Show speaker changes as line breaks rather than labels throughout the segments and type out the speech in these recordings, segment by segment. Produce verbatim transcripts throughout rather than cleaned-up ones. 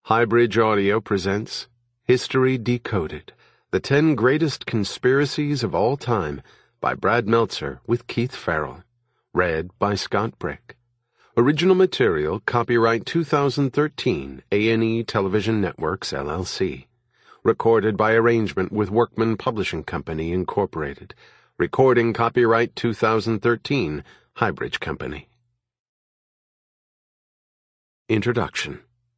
Highbridge Audio presents History Decoded, The Ten Greatest Conspiracies of All Time by Brad Meltzer with Keith Farrell. Read by Scott Brick. Original material copyright two thousand thirteen A and E Television Networks, L L C. Recorded by arrangement with Workman Publishing Company, Incorporated. Recording copyright two thousand thirteen Highbridge Company. Introduction.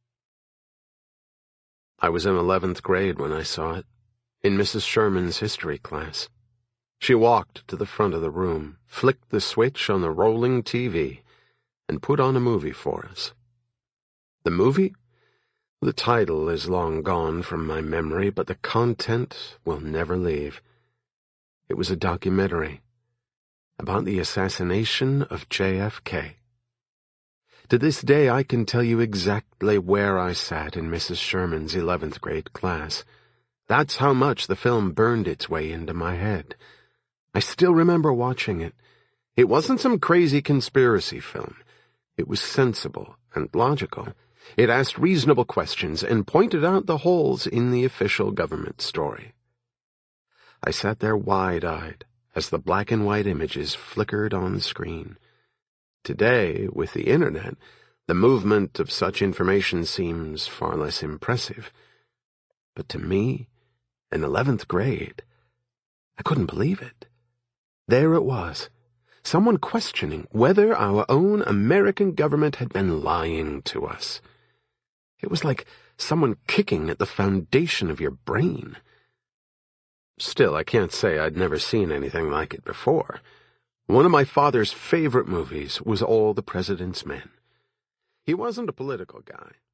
I was in eleventh grade when I saw it, in Missus Sherman's history class. She walked to the front of the room, flicked the switch on the rolling T V, and put on a movie for us. The movie? The title is long gone from my memory, but the content will never leave. It was a documentary about the assassination of J F K. To this day I can tell you exactly where I sat in Missus Sherman's eleventh grade class. That's how much the film burned its way into my head. I still remember watching it. It wasn't some crazy conspiracy film. It was sensible and logical. It asked reasonable questions and pointed out the holes in the official government story. I sat there wide-eyed as the black and white images flickered on the screen. Today, with the Internet, the movement of such information seems far less impressive. But to me, in eleventh grade, I couldn't believe it. There it was, someone questioning whether our own American government had been lying to us. It was like someone kicking at the foundation of your brain. Still, I can't say I'd never seen anything like it before. One of my father's favorite movies was All the President's Men. He wasn't a political guy,